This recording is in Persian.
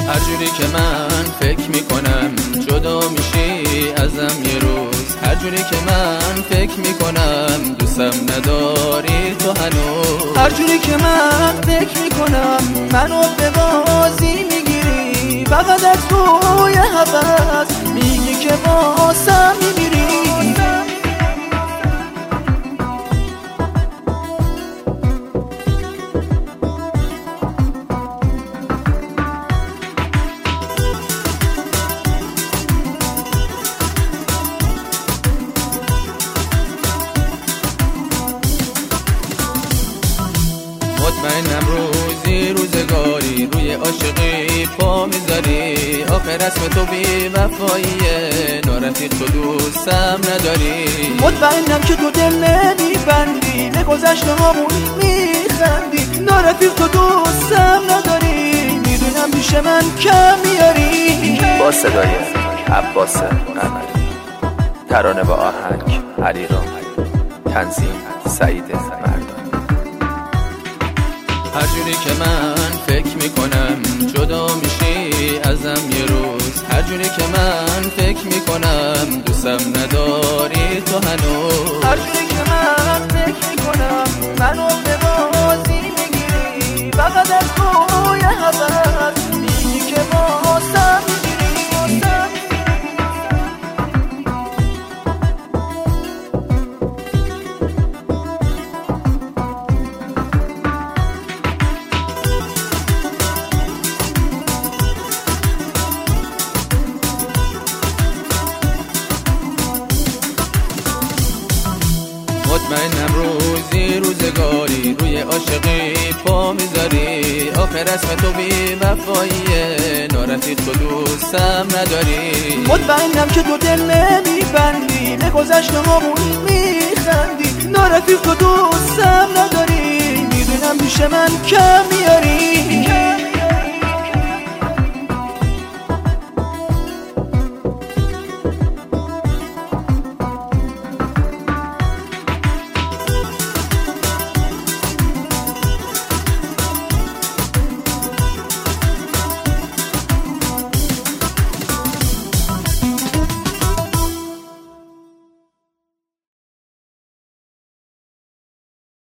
هر جوری که من فکر میکنم جدا میشی ازم یه روز، هر جوری که من فکر میکنم دوستم نداری تو هنوز، هر جوری که من فکر میکنم منو به بازی میگیری، فقط از توی هوس میگی که واسم میمیری. مطمئنم روزی روزگاری روی عاشقی پا میذاری، آخر اسم تو بی وفاییه، نارفیق تو دوستم نداری. مطمئنم که تو دل نمیبندی، به گذشته هامون میخندی، نارفیق تو دوستم نداری، میدونم پیش من کم میاری. با صدای عباس قمری، ترانه با آهنگ علیرام، تنظیم سعید مردان. هر جوری که من فکر میکنم جدا میشی ازم یه روز، هر جوری که من فکر میکنم دوستم نداری تو هنوز، هر جوری که من فکر میکنم منو به بازی میگیری، فقط از توی هوس میگی که واسم میمیری. مطمئنم روزی روزگاری روی عاشقی پا میذاری، آخر اسم تو بی وفاییه، نارفیق تو دوستم نداری. مطمئنم که تو دل نمیبندی، به گذشته هامون میخندی، نارفیق تو دوستم نداری، میدونم پیش من کم میاری.